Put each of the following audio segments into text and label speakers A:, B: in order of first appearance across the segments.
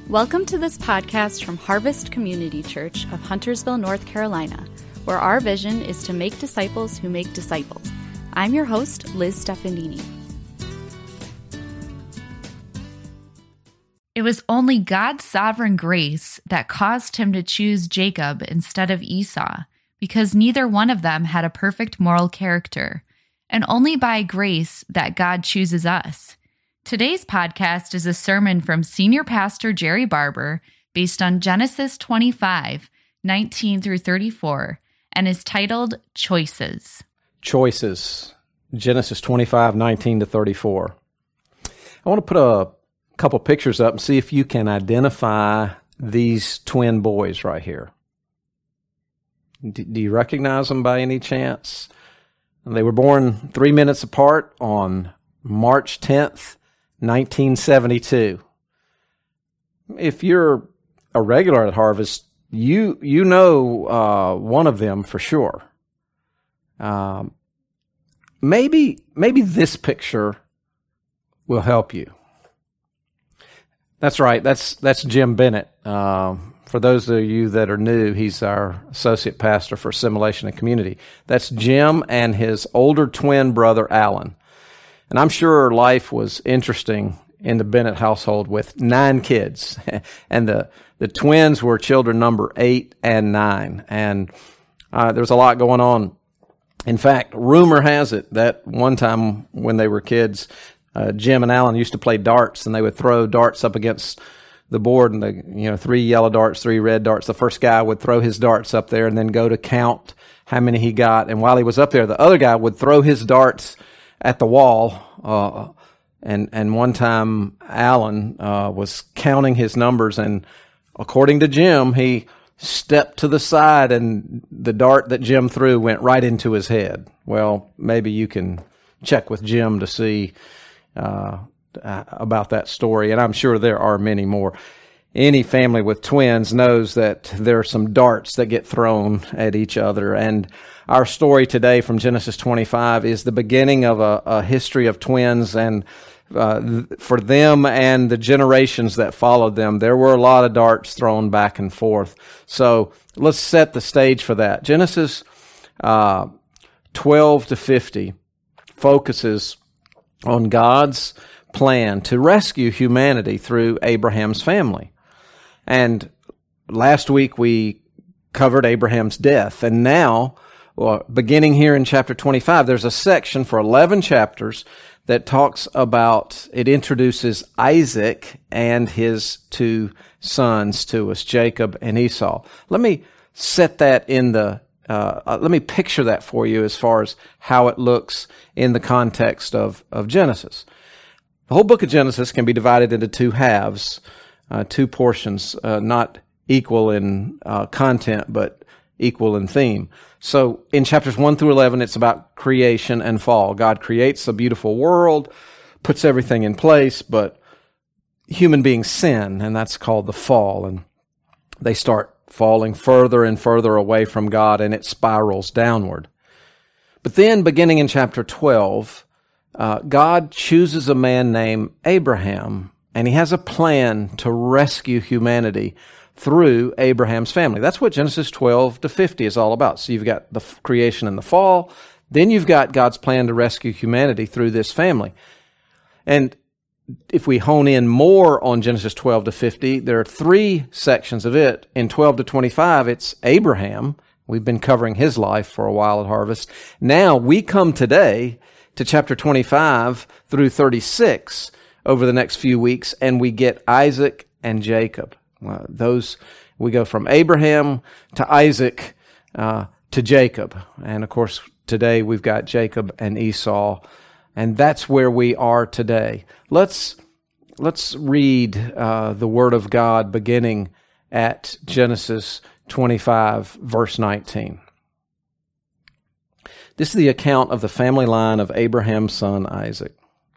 A: Welcome to this podcast from Harvest Community Church of Huntersville, North Carolina, where our vision is to make disciples who make disciples. I'm your host, Liz Stefanini.
B: It was only God's sovereign grace that caused him to choose Jacob instead of Esau, because neither one of them had a perfect moral character, and only by grace that God chooses us. Today's podcast is a sermon from Senior Pastor Jerry Barber based on Genesis 25, 19 through 34, and is titled Choices.
C: Choices, Genesis 25, 19 to 34. I want to put a couple pictures up and see if you can identify these twin boys right here. Do you recognize them by any chance? They were born 3 minutes apart on March 10th, 1972. If you're a regular at Harvest, you know one of them for sure. Maybe this picture will help you. That's right. That's Jim Bennett. For those of you that are new, he's our associate pastor for Assimilation and Community. That's Jim and his older twin brother, Alan. And I'm sure life was interesting in the Bennett household with 9 kids. And the twins were children number 8 and 9. And there was a lot going on. In fact, rumor has it that one time when they were kids, Jim and Alan used to play darts, and they would throw darts up against the board, and 3 yellow darts, 3 red darts. The first guy would throw his darts up there and then go to count how many he got. And while he was up there, the other guy would throw his darts at the wall. And one time Alan was counting his numbers, and according to Jim, he stepped to the side and the dart that Jim threw went right into his head. Well, maybe you can check with Jim to see about that story, and I'm sure there are many more. Any family with twins knows that there are some darts that get thrown at each other, and our story today from Genesis 25 is the beginning of a history of twins, and for them and the generations that followed them, there were a lot of darts thrown back and forth. So let's set the stage for that. Genesis 12 to 50 focuses on God's plan to rescue humanity through Abraham's family. And last week we covered Abraham's death, and now, beginning here in chapter 25, there's a section for 11 chapters that talks about, it introduces Isaac and his 2 sons to us, Jacob and Esau. Let me set that let me picture that for you as far as how it looks in the context of Genesis. The whole book of Genesis can be divided into 2 halves, 2 portions, not equal in content, but equal in theme. So in chapters 1 through 11, it's about creation and fall. God creates a beautiful world, puts everything in place, but human beings sin, and that's called the fall. And they start falling further and further away from God, and it spirals downward. But then, beginning in chapter 12, God chooses a man named Abraham, and he has a plan to rescue humanity through Abraham's family. That's what Genesis 12 to 50 is all about. So you've got the creation and the fall, then you've got God's plan to rescue humanity through this family. And if we hone in more on Genesis 12 to 50, there are 3 sections of it. In 12 to 25, it's Abraham. We've been covering his life for a while at Harvest. Now we come today to chapter 25 through 36 over the next few weeks, and we get Isaac and Jacob. We go from Abraham to Isaac to Jacob. And of course, today we've got Jacob and Esau. And that's where we are today. Let's read the Word of God beginning at Genesis 25, verse 19. This is the account of the family line of Abraham's son Isaac.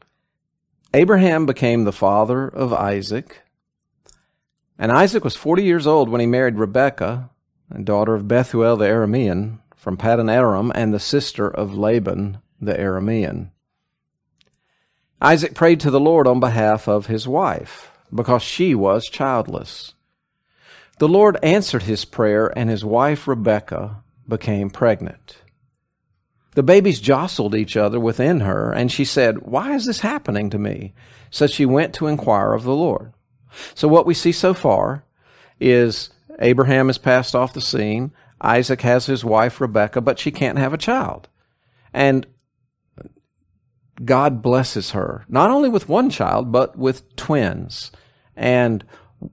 C: Abraham became the father of Isaac, and Isaac was 40 years old when he married Rebekah, a daughter of Bethuel the Aramean, from Paddan Aram, and the sister of Laban the Aramean. Isaac prayed to the Lord on behalf of his wife. because she was childless. The Lord answered his prayer, and his wife Rebekah became pregnant. The babies jostled each other within her, and she said, "Why is this happening to me?" So she went to inquire of the Lord. So what we see so far is Abraham has passed off the scene. Isaac has his wife Rebekah, but she can't have a child. And God blesses her, not only with one child, but with twins. And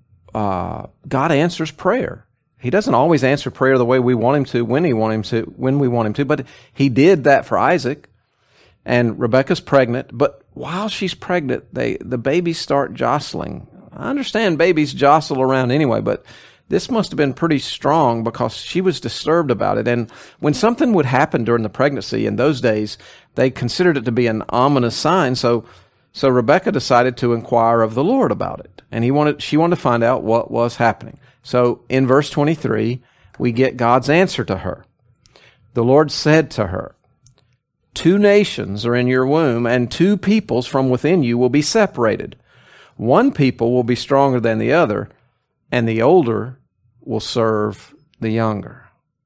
C: God answers prayer. He doesn't always answer prayer the way we want him to, when we want him to, but he did that for Isaac. And Rebekah's pregnant, but while she's pregnant, the babies start jostling. I understand babies jostle around anyway, but this must have been pretty strong because she was disturbed about it. And when something would happen during the pregnancy in those days, they considered it to be an ominous sign. So Rebekah decided to inquire of the Lord about it. And she wanted to find out what was happening. So in verse 23, we get God's answer to her. The Lord said to her, "Two nations are in your womb, and two peoples from within you will be separated. One people will be stronger than the other, and the older will serve the younger."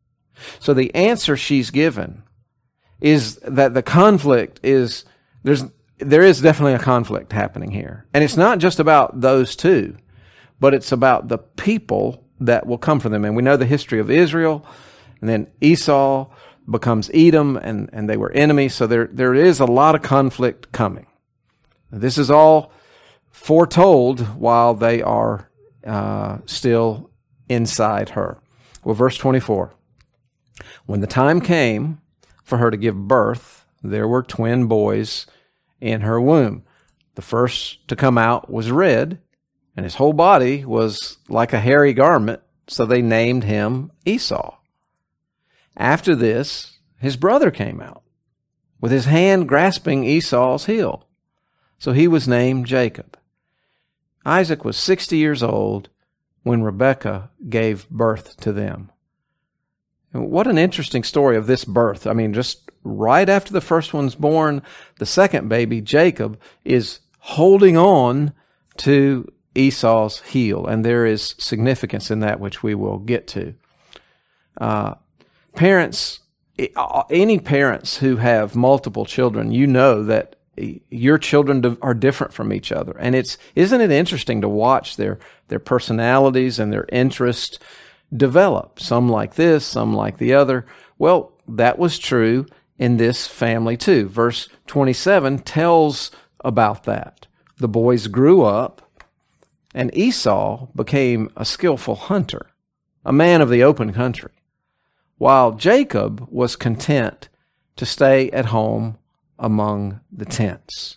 C: So the answer she's given is that the conflict is, there is definitely a conflict happening here. And it's not just about those two, but it's about the people that will come from them. And we know the history of Israel, and then Esau becomes Edom, and they were enemies. So there is a lot of conflict coming. This is all foretold while they are still inside her. Well, verse 24. When the time came for her to give birth, there were twin boys in her womb. The first to come out was red, and his whole body was like a hairy garment, so they named him Esau. After this, his brother came out, with his hand grasping Esau's heel. So he was named Jacob. Isaac was 60 years old when Rebekah gave birth to them. And what an interesting story of this birth. I mean, just right after the first one's born, the second baby, Jacob, is holding on to Esau's heel. And there is significance in that, which we will get to. Parents, any parents who have multiple children, you know that your children are different from each other. And isn't it interesting to watch their personalities and their interests develop? Some like this, some like the other. Well, that was true in this family too. Verse 27 tells about that. The boys grew up, and Esau became a skillful hunter, a man of the open country, while Jacob was content to stay at home among the tents.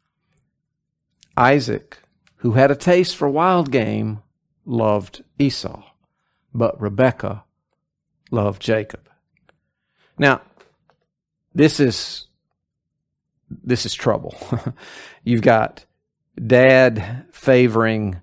C: Isaac, who had a taste for wild game, loved Esau, but Rebekah loved Jacob. Now, this is trouble. You've got Dad favoring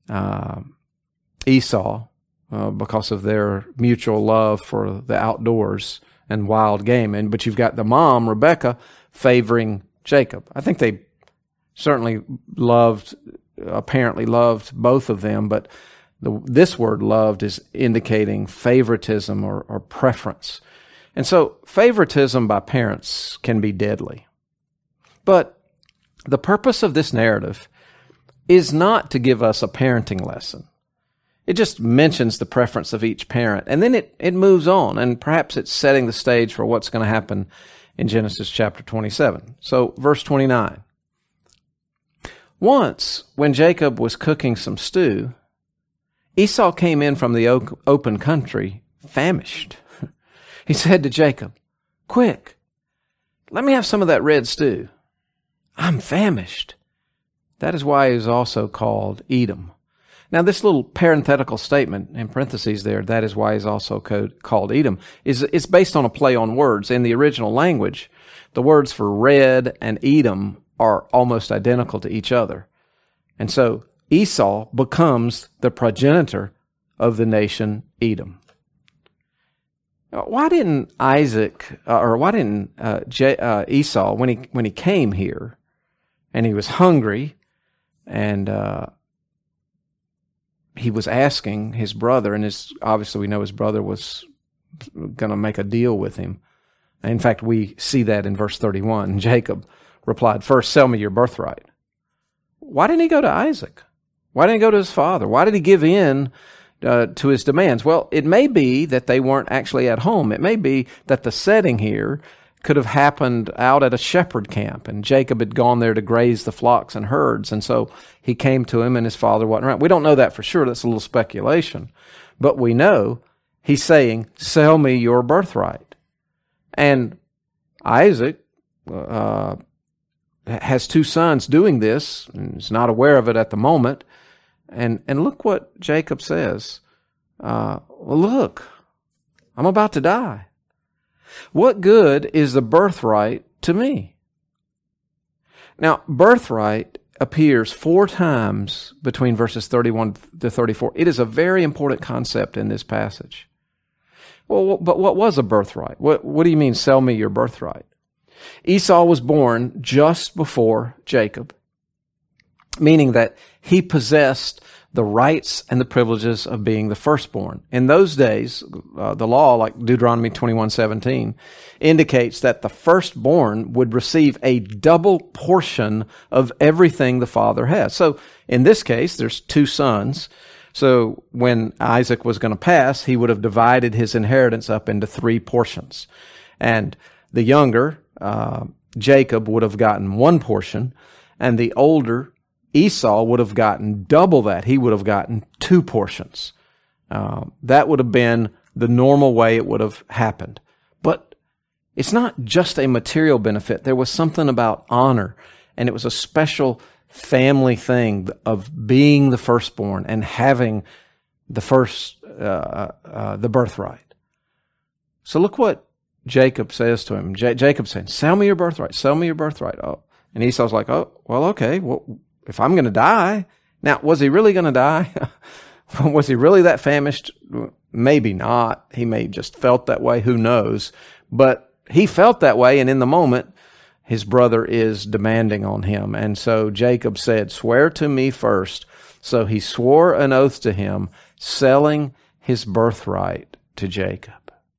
C: Esau because of their mutual love for the outdoors and wild game, but you've got the mom, Rebekah, favoring Jacob. I think they certainly apparently loved both of them, but this word loved is indicating favoritism or preference. And so favoritism by parents can be deadly. But the purpose of this narrative is not to give us a parenting lesson. It just mentions the preference of each parent, and then it moves on, and perhaps it's setting the stage for what's going to happen in Genesis chapter 27. So verse 29. Once, when Jacob was cooking some stew, Esau came in from the open country, famished. He said to Jacob, "Quick, let me have some of that red stew. I'm famished." That is why he is also called Edom. Now, this little parenthetical statement in parentheses there, that is why he's also called Edom, it's based on a play on words. In the original language, the words for red and Edom are almost identical to each other. And so Esau becomes the progenitor of the nation Edom. Why didn't Esau, when he came here and he was hungry and he was asking his brother, and obviously we know his brother was going to make a deal with him. And in fact, we see that in verse 31. Jacob replied, "First, sell me your birthright." Why didn't he go to Isaac? Why didn't he go to his father? Why did he give in to his demands? Well, it may be that they weren't actually at home. It may be that the setting here could have happened out at a shepherd camp, and Jacob had gone there to graze the flocks and herds, and so he came to him and his father wasn't around. We don't know that for sure. That's a little speculation. But we know he's saying, "Sell me your birthright." And Isaac has two sons doing this, and is not aware of it at the moment. And look what Jacob says. Well, look, I'm about to die. What good is the birthright to me? Now, birthright appears 4 times between verses 31 to 34. It is a very important concept in this passage. Well, but what was a birthright? What do you mean, sell me your birthright? Esau was born just before Jacob, meaning that he possessed the rights and the privileges of being the firstborn. In those days, the law, like Deuteronomy 21:17, indicates that the firstborn would receive a double portion of everything the father has. So in this case, there's 2 sons. So when Isaac was going to pass, he would have divided his inheritance up into 3 portions. And the younger, Jacob, would have gotten 1 portion, and the older, Esau, would have gotten double that. He would have gotten 2 portions. That would have been the normal way it would have happened. But it's not just a material benefit. There was something about honor, and it was a special family thing of being the firstborn and having the the birthright. So look what Jacob says to him. Jacob's saying, "Sell me your birthright. Sell me your birthright." Oh, and Esau's like, "Oh, well, okay. Well, if I'm going to die." Now, was he really going to die? Was he really that famished? Maybe not. He may have just felt that way. Who knows? But he felt that way, and in the moment, his brother is demanding on him. And so Jacob said, "Swear to me first." So he swore an oath to him, selling his birthright to Jacob.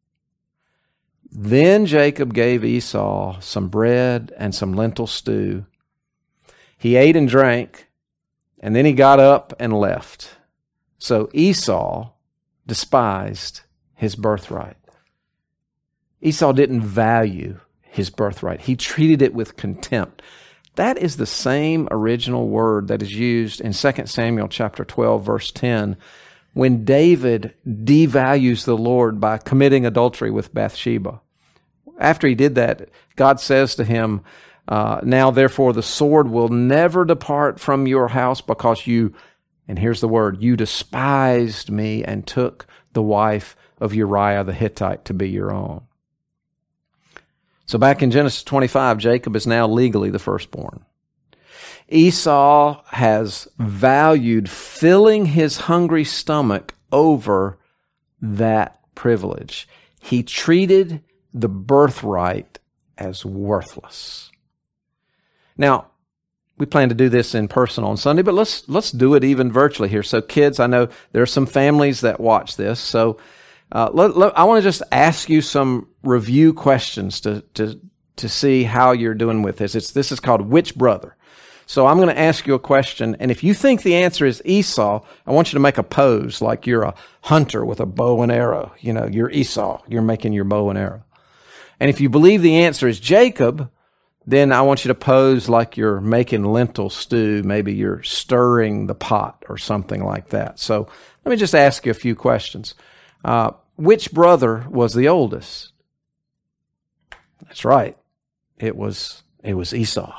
C: Then Jacob gave Esau some bread and some lentil stew. He ate and drank, and then he got up and left. So Esau despised his birthright. Esau didn't value his birthright. He treated it with contempt. That is the same original word that is used in 2 Samuel chapter 12, verse 10, when David devalues the Lord by committing adultery with Bathsheba. After he did that, God says to him, "Now therefore the sword will never depart from your house because you," and here's the word, "you despised me and took the wife of Uriah the Hittite to be your own." So back in Genesis 25, Jacob is now legally the firstborn. Esau has valued filling his hungry stomach over that privilege. He treated the birthright as worthless. Now, we plan to do this in person on Sunday, but let's do it even virtually here. So kids, I know there are some families that watch this, so I want to just ask you some review questions to see how you're doing with this. This is called Which Brother? So I'm going to ask you a question, and if you think the answer is Esau, I want you to make a pose like you're a hunter with a bow and arrow. You know, you're Esau. You're making your bow and arrow. And if you believe the answer is Jacob, then I want you to pose like you're making lentil stew. Maybe you're stirring the pot or something like that. So let me just ask you a few questions. Which brother was the oldest? That's right. It was Esau.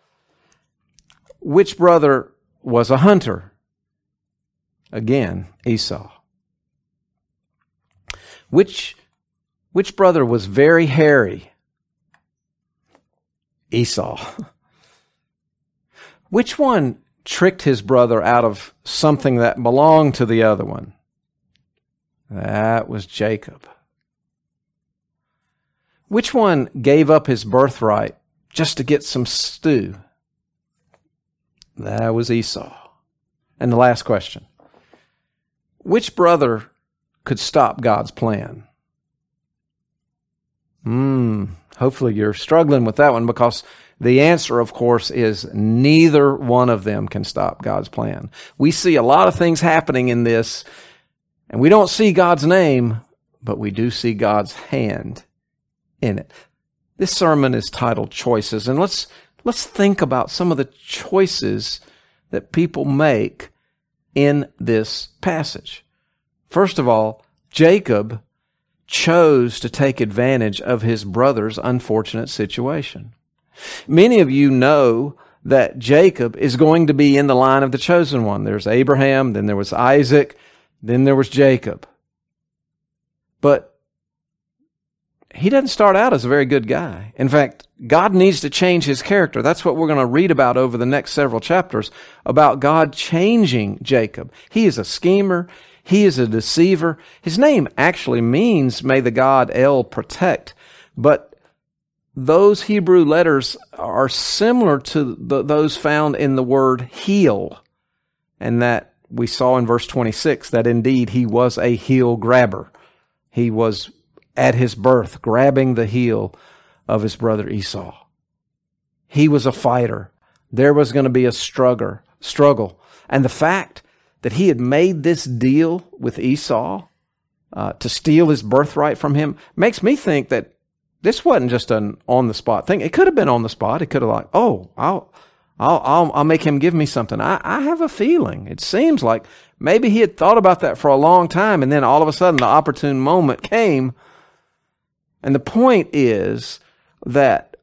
C: Which brother was a hunter? Again, Esau. Which brother was very hairy? Esau. Which one tricked his brother out of something that belonged to the other one? That was Jacob. Which one gave up his birthright just to get some stew? That was Esau. And the last question. which brother could stop God's plan? Hopefully you're struggling with that one, because the answer, of course, is neither one of them can stop God's plan. We see a lot of things happening in this, and we don't see God's name, but we do see God's hand in it. This sermon is titled Choices, and let's think about some of the choices that people make in this passage. First of all, Jacob chose to take advantage of his brother's unfortunate situation. Many of you know that Jacob is going to be in the line of the chosen one. There's Abraham, then there was Isaac, then there was Jacob. But he doesn't start out as a very good guy. In fact, God needs to change his character. That's what we're going to read about over the next several chapters, about God changing Jacob. He is a schemer. He is a deceiver. His name actually means, may the God El protect. But those Hebrew letters are similar to those found in the word heel. And that we saw in verse 26, that indeed he was a heel grabber. He was at his birth grabbing the heel of his brother Esau. He was a fighter. There was going to be a struggle. And the fact that he had made this deal with Esau to steal his birthright from him makes me think that this wasn't just an on-the-spot thing. It could have been on the spot. It could have I'll make him give me something. I have a feeling. It seems like maybe he had thought about that for a long time, and then all of a sudden the opportune moment came. And the point is that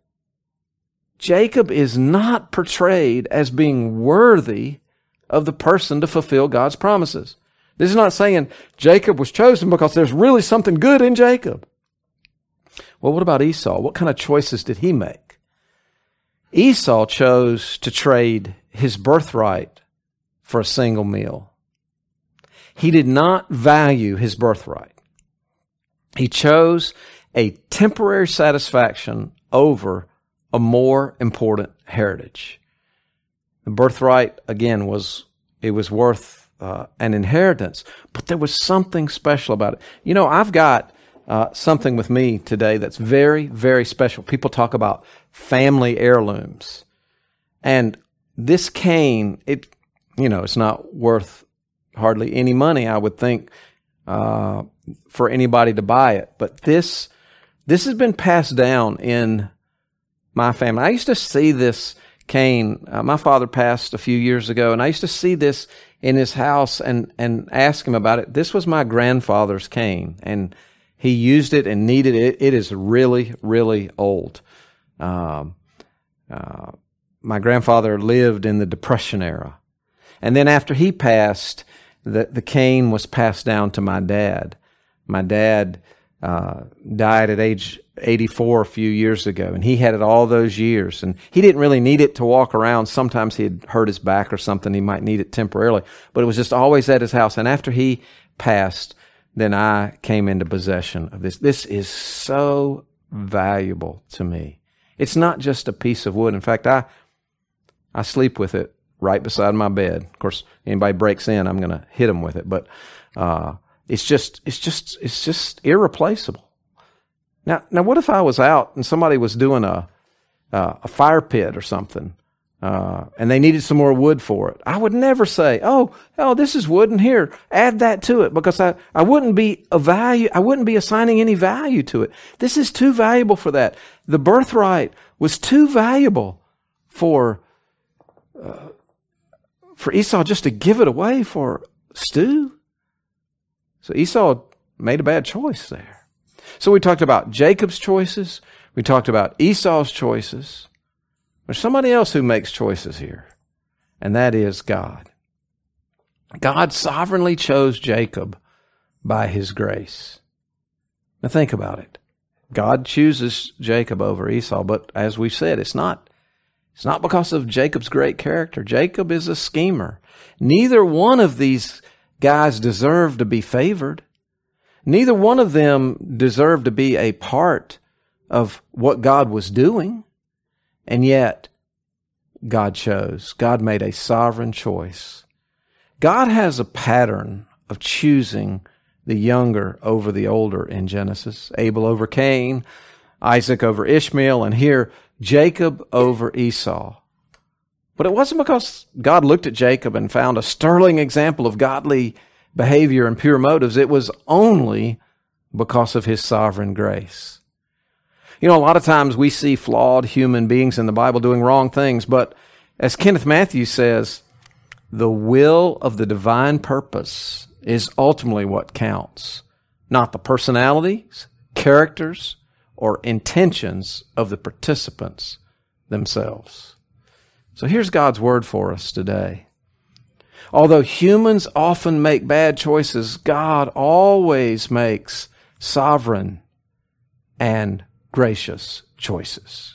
C: Jacob is not portrayed as being worthy of the person to fulfill God's promises. This is not saying Jacob was chosen because there's really something good in Jacob. Well, what about Esau? What kind of choices did he make? Esau chose to trade his birthright for a single meal. He did not value his birthright. He chose a temporary satisfaction over a more important heritage. The birthright, again, was worth an inheritance, but there was something special about it. You know, I've got something with me today that's very, very special. People talk about family heirlooms, and this cane, it's not worth hardly any money, I would think, for anybody to buy it. But this has been passed down in my family. I used to see this cane. My father passed a few years ago, and I used to see this in his house and ask him about it. This was my grandfather's cane, and he used it and needed it. It is really, really old. My grandfather lived in the Depression era. And then after he passed, the cane was passed down to my dad. My dad died at age 84 a few years ago, and he had it all those years, and he didn't really need it to walk around. Sometimes he had hurt his back or something. He might need it temporarily, but it was just always at his house. And after he passed, then I came into possession of this. This is so valuable to me. It's not just a piece of wood. In fact, I sleep with it right beside my bed. Of course, anybody breaks in, I'm going to hit them with it, but it's just irreplaceable. Now, what if I was out and somebody was doing a fire pit or something, and they needed some more wood for it? I would never say, "Oh, this is wood, and here, add that to it," because I wouldn't be assigning any value to it. This is too valuable for that. The birthright was too valuable for Esau just to give it away for stew. So Esau made a bad choice there. So we talked about Jacob's choices. We talked about Esau's choices. There's somebody else who makes choices here, and that is God. God sovereignly chose Jacob by his grace. Now think about it. God chooses Jacob over Esau, but as we said, it's not because of Jacob's great character. Jacob is a schemer. Neither one of these guys deserve to be favored. Neither one of them deserved to be a part of what God was doing. And yet, God chose. God made a sovereign choice. God has a pattern of choosing the younger over the older in Genesis. Abel over Cain, Isaac over Ishmael, and here Jacob over Esau. But it wasn't because God looked at Jacob and found a sterling example of godly behavior and pure motives. It was only because of his sovereign grace. You know, a lot of times we see flawed human beings in the Bible doing wrong things, but as Kenneth Matthews says, the will of the divine purpose is ultimately what counts, not the personalities, characters, or intentions of the participants themselves. So here's God's word for us today. Although humans often make bad choices, God always makes sovereign and gracious choices.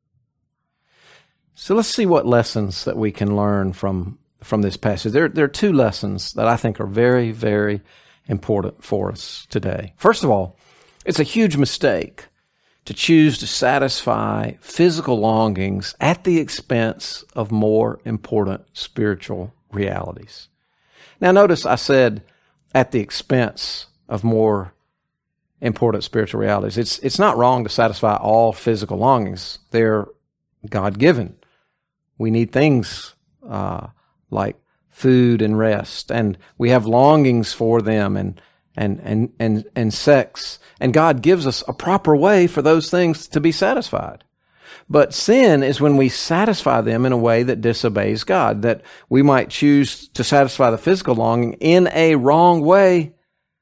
C: So let's see what lessons that we can learn from this passage. There are two lessons that I think are very, very important for us today. First of all, it's a huge mistake to choose to satisfy physical longings at the expense of more important spiritual realities. Now notice I said at the expense of more important spiritual realities. It's not wrong to satisfy all physical longings. They're God-given. We need things like food and rest, and we have longings for them and sex. And God gives us a proper way for those things to be satisfied. But sin is when we satisfy them in a way that disobeys God, that we might choose to satisfy the physical longing in a wrong way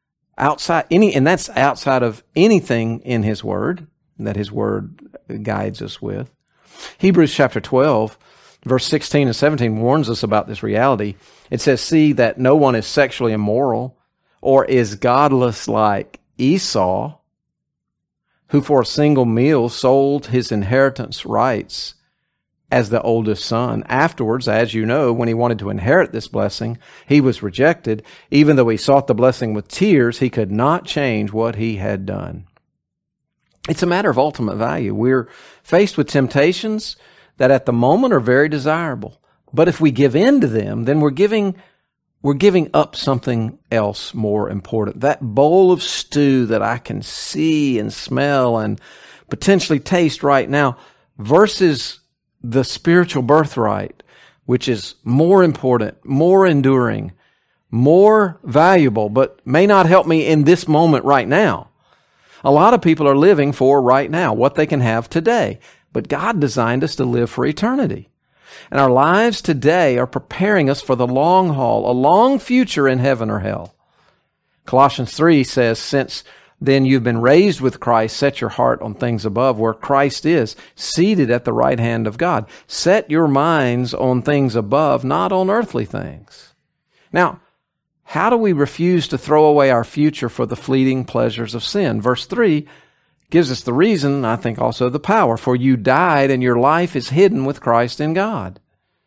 C: and that's outside of anything in His Word that His Word guides us with. Hebrews chapter 12, verse 16 and 17 warns us about this reality. It says, "See that no one is sexually immoral or is godless like Esau, who for a single meal sold his inheritance rights as the oldest son. Afterwards, as you know, when he wanted to inherit this blessing, he was rejected. Even though he sought the blessing with tears, he could not change what he had done." It's a matter of ultimate value. We're faced with temptations that at the moment are very desirable. But if we give in to them, then we're giving up something else more important. That bowl of stew that I can see and smell and potentially taste right now versus the spiritual birthright, which is more important, more enduring, more valuable, but may not help me in this moment right now. A lot of people are living for right now, what they can have today. But God designed us to live for eternity. And our lives today are preparing us for the long haul, a long future in heaven or hell. Colossians 3 says, "Since then you've been raised with Christ, set your heart on things above, where Christ is, seated at the right hand of God. Set your minds on things above, not on earthly things." Now, how do we refuse to throw away our future for the fleeting pleasures of sin? Verse 3 gives us the reason, I think also the power. "For you died, and your life is hidden with Christ in God."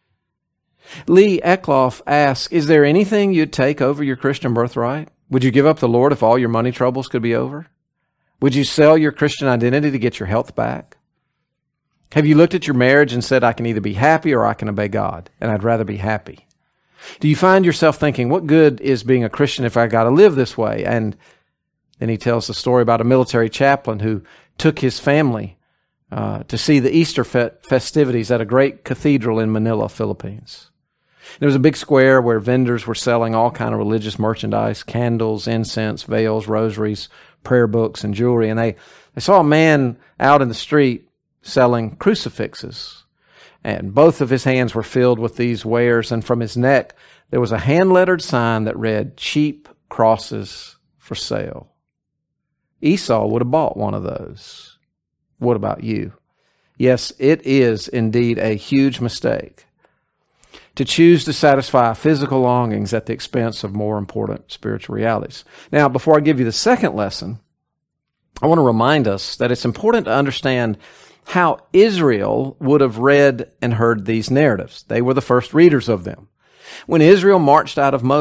C: Lee Eckloff asks, "Is there anything you'd take over your Christian birthright? Would you give up the Lord if all your money troubles could be over? Would you sell your Christian identity to get your health back? Have you looked at your marriage and said, I can either be happy or I can obey God, and I'd rather be happy? Do you find yourself thinking, what good is being a Christian if I got to live this way?" And then he tells the story about a military chaplain who took his family to see the Easter festivities at a great cathedral in Manila, Philippines. There was a big square where vendors were selling all kind of religious merchandise, candles, incense, veils, rosaries, prayer books, and jewelry. And they saw a man out in the street selling crucifixes. And both of his hands were filled with these wares. And from his neck, there was a hand-lettered sign that read, "Cheap crosses for sale." Esau would have bought one of those. What about you? Yes, it is indeed a huge mistake to choose to satisfy physical longings at the expense of more important spiritual realities. Now, before I give you the second lesson, I want to remind us that it's important to understand how Israel would have read and heard these narratives. They were the first readers of them. When Israel marched out of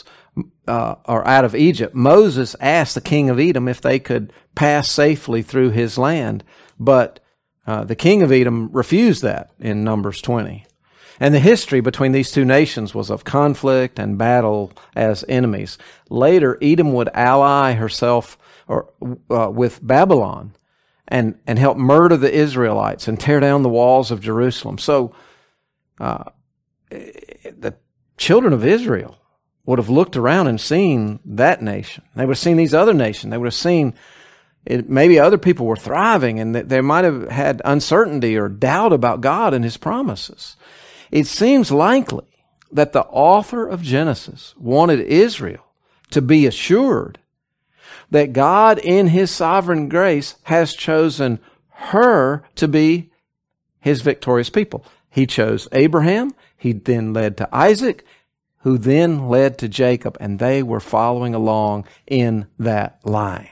C: out of Egypt, Moses asked the king of Edom if they could pass safely through his land, but the king of Edom refused that in Numbers 20. And the history between these two nations was of conflict and battle as enemies. Later, Edom would ally herself with Babylon and help murder the Israelites and tear down the walls of Jerusalem. So the children of Israel would have looked around and seen that nation. They would have seen these other nations. They would have seen maybe other people were thriving, and they might have had uncertainty or doubt about God and His promises. It seems likely that the author of Genesis wanted Israel to be assured that God in His sovereign grace has chosen her to be His victorious people. He chose Abraham. He then led to Isaac, who then led to Jacob, and they were following along in that line.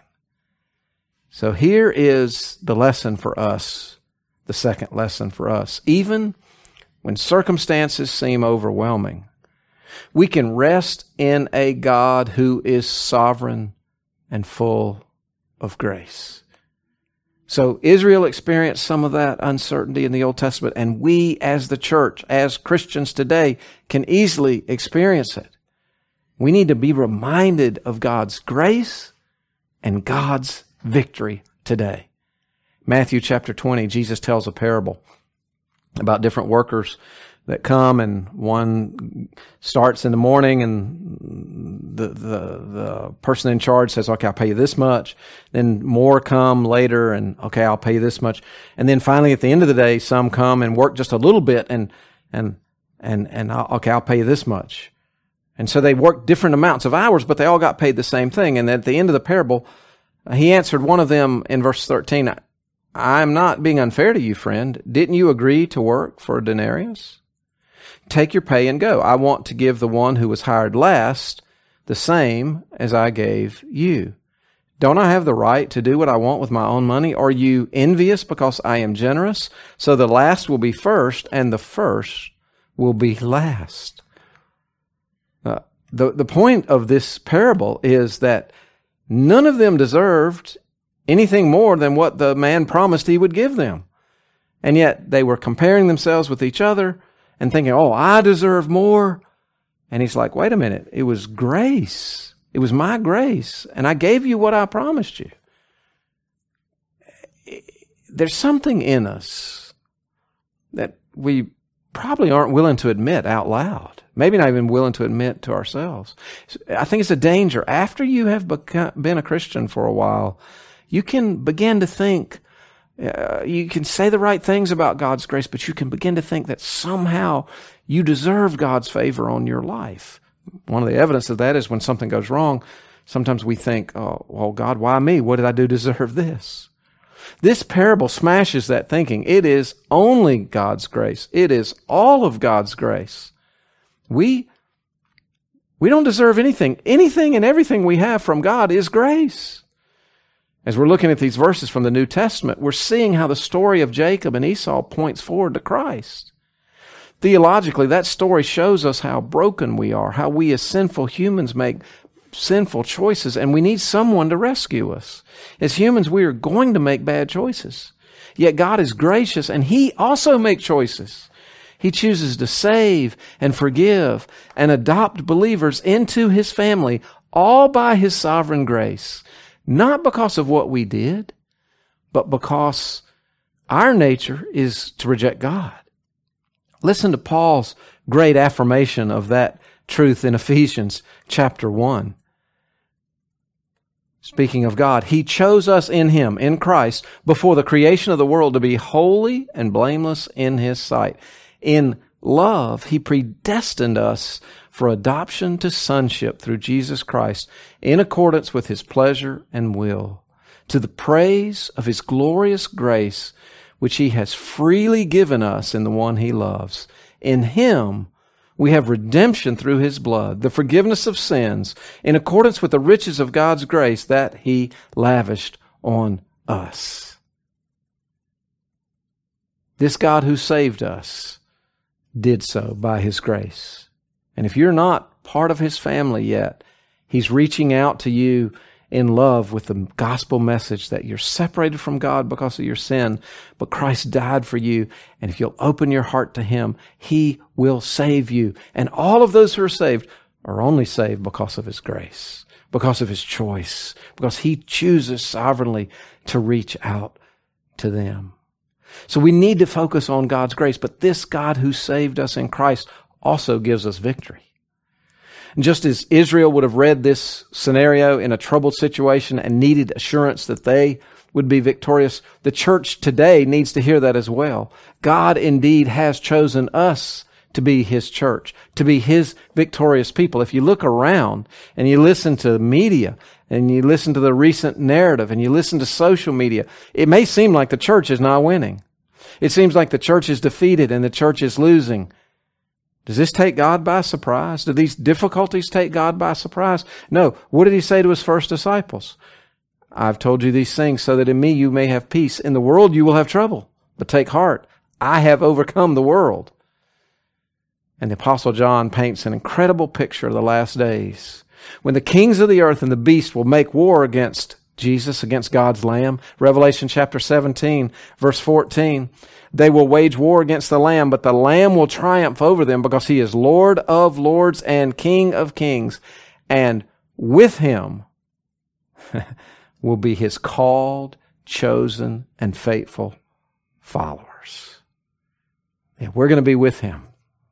C: So here is the lesson for us, the second lesson for us. Even when circumstances seem overwhelming, we can rest in a God who is sovereign and full of grace. So Israel experienced some of that uncertainty in the Old Testament, and we as the church, as Christians today, can easily experience it. We need to be reminded of God's grace and God's victory today. Matthew chapter 20, Jesus tells a parable about different workers that come, and one starts in the morning, and the person in charge says, okay, I'll pay you this much. Then more come later, and okay, I'll pay you this much. And then finally at the end of the day, some come and work just a little bit, and I'll pay you this much. And so they worked different amounts of hours, but they all got paid the same thing. And at the end of the parable, He answered one of them in verse 13, I'm not being unfair to you, friend. Didn't you agree to work for a denarius? Take your pay and go. I want to give the one who was hired last the same as I gave you. Don't I have the right to do what I want with my own money? Are you envious because I am generous? So the last will be first, and the first will be last. The point of this parable is that none of them deserved anything more than what the man promised he would give them. And yet they were comparing themselves with each other and thinking, oh, I deserve more. And He's like, wait a minute, it was grace. It was my grace, and I gave you what I promised you. There's something in us that we probably aren't willing to admit out loud. Maybe not even willing to admit to ourselves. I think it's a danger. After you have been a Christian for a while, you can begin to think, you can say the right things about God's grace, but you can begin to think that somehow you deserve God's favor on your life. One of the evidence of that is when something goes wrong, sometimes we think, oh, well, God, why me? What did I do to deserve this? This parable smashes that thinking. It is only God's grace. It is all of God's grace. We don't deserve anything. Anything and everything we have from God is grace. As we're looking at these verses from the New Testament, we're seeing how the story of Jacob and Esau points forward to Christ. Theologically, that story shows us how broken we are, how we as sinful humans make sinful choices, and we need someone to rescue us. As humans, we are going to make bad choices. Yet God is gracious, and He also makes choices. He chooses to save and forgive and adopt believers into His family, all by His sovereign grace. Not because of what we did, but because our nature is to reject God. Listen to Paul's great affirmation of that truth in Ephesians chapter 1. Speaking of God, He chose us in Him, in Christ, before the creation of the world to be holy and blameless in His sight. In love, He predestined us for adoption to sonship through Jesus Christ in accordance with His pleasure and will, to the praise of His glorious grace, which He has freely given us in the one He loves. In Him we have redemption through His blood, the forgiveness of sins, in accordance with the riches of God's grace that He lavished on us. This God who saved us did so by His grace. And if you're not part of His family yet, He's reaching out to you in love with the gospel message that you're separated from God because of your sin, but Christ died for you. And if you'll open your heart to Him, He will save you. And all of those who are saved are only saved because of His grace, because of His choice, because He chooses sovereignly to reach out to them. So we need to focus on God's grace, but this God who saved us in Christ also gives us victory. And just as Israel would have read this scenario in a troubled situation and needed assurance that they would be victorious, the church today needs to hear that as well. God indeed has chosen us to be His church, to be His victorious people. If you look around and you listen to the media and you listen to the recent narrative and you listen to social media, it may seem like the church is not winning. It seems like the church is defeated and the church is losing. Does this take God by surprise? Do these difficulties take God by surprise? No. What did He say to His first disciples? I've told you these things so that in me you may have peace. In the world you will have trouble, but take heart. I have overcome the world. And the Apostle John paints an incredible picture of the last days, when the kings of the earth and the beast will make war against Jesus, against God's Lamb. Revelation chapter 17, verse 14. They will wage war against the Lamb, but the Lamb will triumph over them because He is Lord of lords and King of kings. And with Him will be His called, chosen, and faithful followers. Yeah, we're going to be with Him.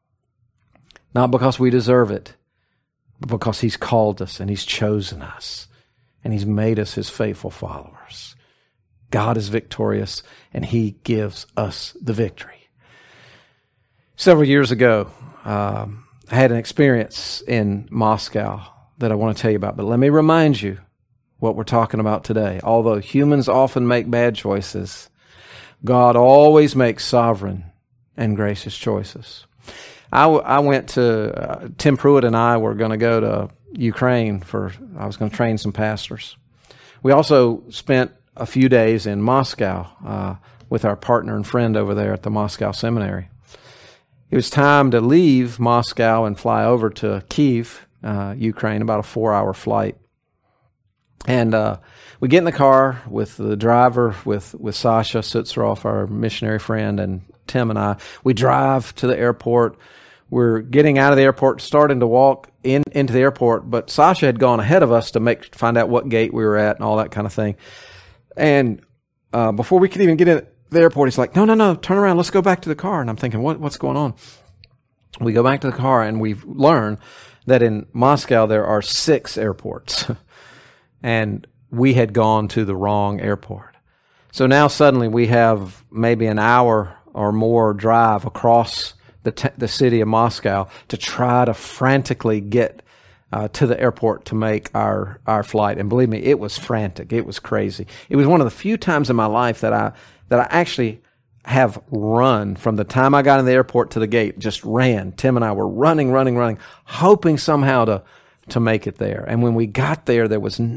C: Not because we deserve it, but because He's called us and He's chosen us and He's made us His faithful followers. God is victorious and He gives us the victory. Several years ago, I had an experience in Moscow that I want to tell you about, but let me remind you what we're talking about today. Although humans often make bad choices, God always makes sovereign and gracious choices. I went to, Tim Pruitt and I were going to go to Ukraine I was going to train some pastors. We also spent a few days in Moscow with our partner and friend over there at the Moscow Seminary. It was time to leave Moscow and fly over to Kyiv, Ukraine, about a 4-hour flight. And we get in the car with the driver, with Sasha Sutzeroff, our missionary friend, and Tim and I. We drive to the airport. We're getting out of the airport, starting to walk into the airport, but Sasha had gone ahead of us to find out what gate we were at and all that kind of thing. And before we could even get in the airport, he's like, no, turn around, let's go back to the car. And I'm thinking, what's going on? We go back to the car, and we've learned that in Moscow there are 6 airports. And we had gone to the wrong airport. So now suddenly we have maybe an hour or more drive across the city of Moscow to try to frantically get to the airport to make our flight. And believe me, it was frantic. It was crazy. It was one of the few times in my life that I actually have run from the time I got in the airport to the gate, just ran. Tim and I were running, hoping somehow to make it there. And when we got there, there was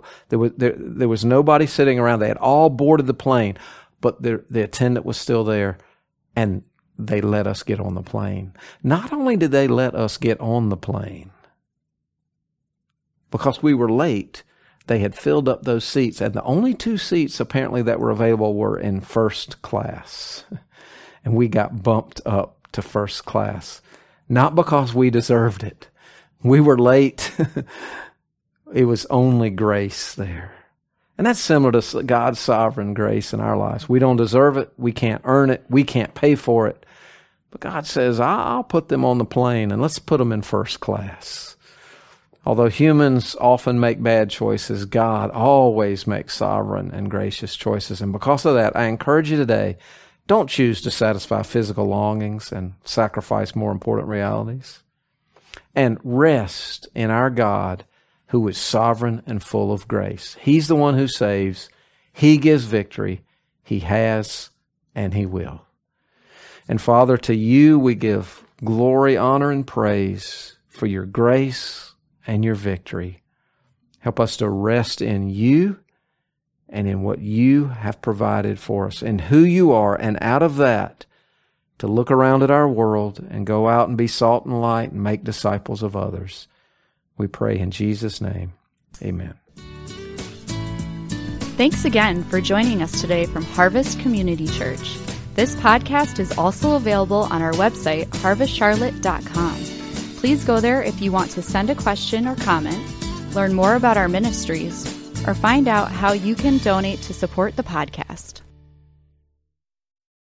C: nobody sitting around. They had all boarded the plane, but the attendant was still there, and they let us get on the plane. Not only did they let us get on the plane, because we were late, they had filled up those seats, and the only 2 seats apparently that were available were in first class. And we got bumped up to first class. Not because we deserved it. We were late. It was only grace there. And that's similar to God's sovereign grace in our lives. We don't deserve it. We can't earn it. We can't pay for it. But God says, I'll put them on the plane and let's put them in first class. Although humans often make bad choices, God always makes sovereign and gracious choices. And because of that, I encourage you today, don't choose to satisfy physical longings and sacrifice more important realities. And rest in our God, who is sovereign and full of grace. He's the one who saves. He gives victory. He has, and He will. And Father, to You we give glory, honor, and praise for Your grace and Your victory. Help us to rest in You and in what You have provided for us and who You are, and out of that, to look around at our world and go out and be salt and light and make disciples of others. We pray in Jesus' name. Amen.
A: Thanks again for joining us today from Harvest Community Church. This podcast is also available on our website, harvestcharlotte.com. Please go there if you want to send a question or comment, learn more about our ministries, or find out how you can donate to support the podcast.